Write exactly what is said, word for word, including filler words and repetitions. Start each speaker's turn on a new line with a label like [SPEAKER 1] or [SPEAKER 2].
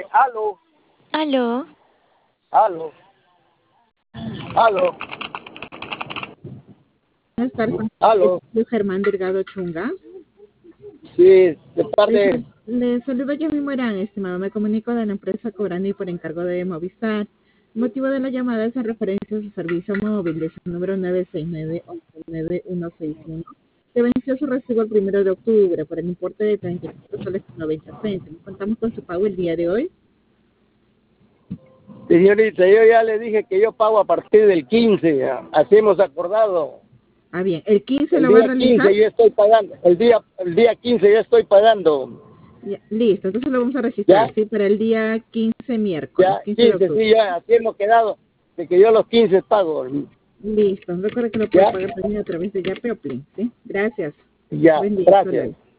[SPEAKER 1] Aló,
[SPEAKER 2] Aló,
[SPEAKER 1] aló, aló,
[SPEAKER 3] Buenas tardes, con
[SPEAKER 1] aló.
[SPEAKER 3] el Germán Delgado Chunga.
[SPEAKER 1] Sí, de
[SPEAKER 3] Le,
[SPEAKER 1] parte.
[SPEAKER 3] sal- le saludo Yami Morán, estimado. Me comunico de la empresa Cobrando y por encargo de Movistar. El motivo de la llamada es en referencia a su servicio móvil de su número nueve seis nueve once nueve uno seis uno, que venció su recibo el primero de octubre por el importe de treinta y cuatro soles con noventa céntimos. Contamos con su pago el día de hoy.
[SPEAKER 1] Señorita, yo ya le dije que yo pago a partir del quince, ya. Así hemos acordado.
[SPEAKER 3] Ah, bien. ¿El quince
[SPEAKER 1] El
[SPEAKER 3] lo va a
[SPEAKER 1] día
[SPEAKER 3] realizar?
[SPEAKER 1] quince yo estoy pagando, el día, el día quince yo estoy pagando.
[SPEAKER 3] Ya, listo, entonces lo vamos a
[SPEAKER 1] ¿Ya?
[SPEAKER 3] registrar, ¿sí? Para el día quince, miércoles,
[SPEAKER 1] Ya,
[SPEAKER 3] quince de
[SPEAKER 1] quince,
[SPEAKER 3] octubre.
[SPEAKER 1] sí, ya, así hemos quedado, de que yo los quince pago.
[SPEAKER 3] Listo, recuerda que lo puede
[SPEAKER 1] ¿Ya?
[SPEAKER 3] pagar también a través de Yape o Plin, ¿sí? Gracias.
[SPEAKER 1] Ya,
[SPEAKER 3] Buen día, hasta
[SPEAKER 1] gracias.
[SPEAKER 3] luego.